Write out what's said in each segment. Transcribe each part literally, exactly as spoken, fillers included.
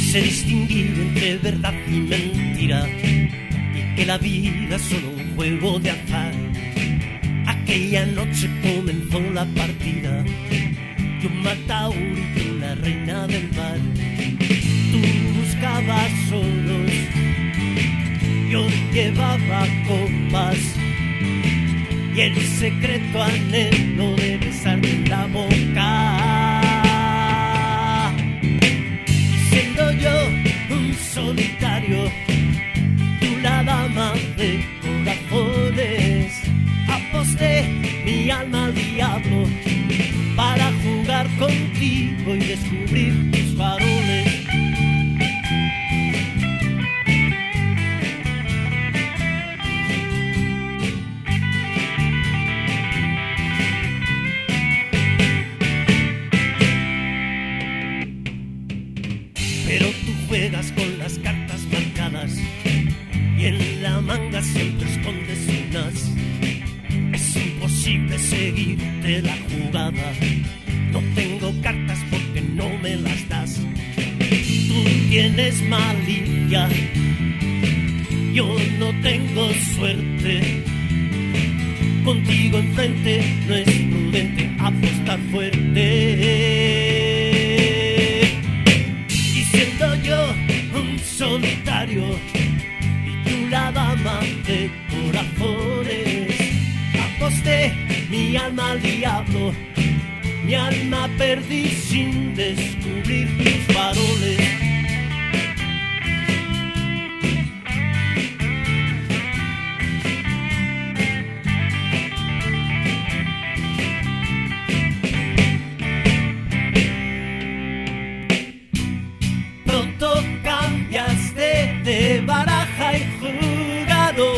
Sé distinguir entre verdad y mentira, y que la vida es solo un juego de azar. Aquella noche comenzó la partida, yo un mataur y tú la reina del bar. Tú buscabas solos, yo llevaba copas, y el secreto anhelo de besarte en la boca. Siendo yo un solitario, tú la dama de corazones, aposté mi alma al diablo para jugar contigo y descubrir tus faroles. Pero tú juegas con las cartas marcadas y en la manga siempre escondes unas. Es imposible seguirte la jugada, no tengo cartas porque no me las das. Tú tienes malicia, yo no tengo suerte. Contigo enfrente no es prudente apostar fuerte. Siendo yo un solitario y tú la dama de corazones, aposté mi alma al diablo, mi alma perdí sin descubrir tus faroles. De baraja y jugador,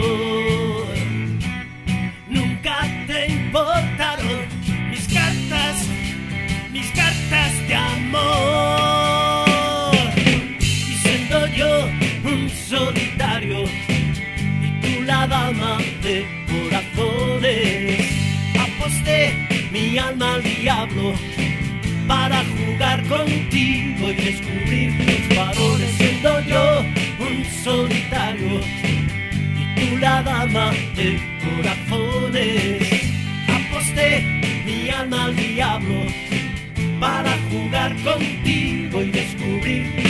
nunca te importaron mis cartas, mis cartas de amor. Y siendo yo un solitario y tú la dama de corazones, aposté mi alma al diablo para jugar contigo y descubrir tus faroles. Siendo yo un solitario y tú la dama de corazones, aposté mi alma al diablo para jugar contigo y descubrir